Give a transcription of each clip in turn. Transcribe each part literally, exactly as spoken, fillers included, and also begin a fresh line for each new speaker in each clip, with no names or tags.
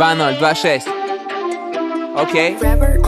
два ноль два шесть. Окей.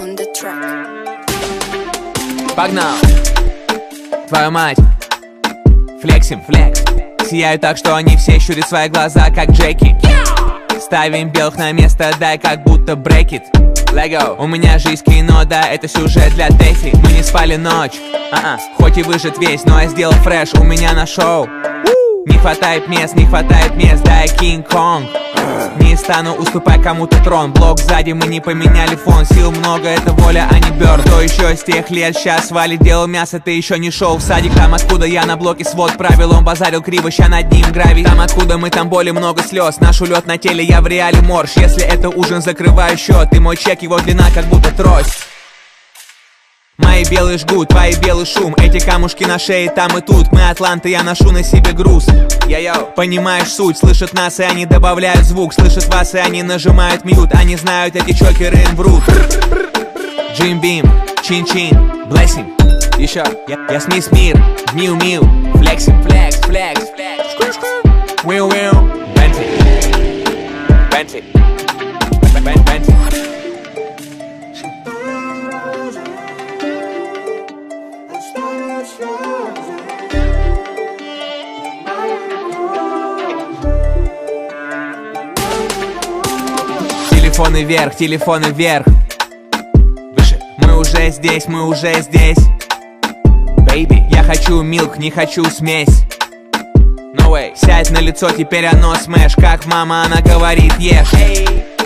Погнал. Твою мать. Флексим, флекс. Сияют так, что они все щурят свои глаза, как Джеки. Ставим белых на место, дай как будто брекет. Лего. У меня жизнь кино, да, это сюжет для Тэфи. Мы не спали ночь, а-а. Хоть и выжат весь, но я сделал фреш у меня на шоу. Не хватает мест, не хватает мест, да я Кинг-Конг. Не стану уступать кому-то трон. Блок сзади, мы не поменяли фон. Сил много, это воля, а не бёрд. Кто еще с тех лет сейчас свалит, делал мясо, ты еще не шел в садик. Там откуда я на блоке свод правил, он базарил криво, ща над ним гравий. Там откуда мы, там боли, много слез. Наш улет на теле, я в реале морж. Если это ужин, закрываю счет. И мой чек, его длина как будто трость. Мои белые жгут, твои белый шум. Эти камушки на шее там и тут. Мы атланты, я ношу на себе груз. Йо-йо. Понимаешь суть, слышат нас и они добавляют звук. Слышат вас и они нажимают мьют. Они знают, эти чокеры им врут. Джим Бим, чин-чин, блессинг. Еще, я, я Смис Мир, Миу-Миу. Флексинг, флекс, флекс, флекс. Уиу-уиу, Бентли, Бентли, Бентли. Телефоны вверх, телефоны вверх. Выше. Мы уже здесь, мы уже здесь. Baby, я хочу милк, не хочу смесь. No way. Сядь на лицо, теперь оно смэш. Как мама, она говорит, ешь. Hey.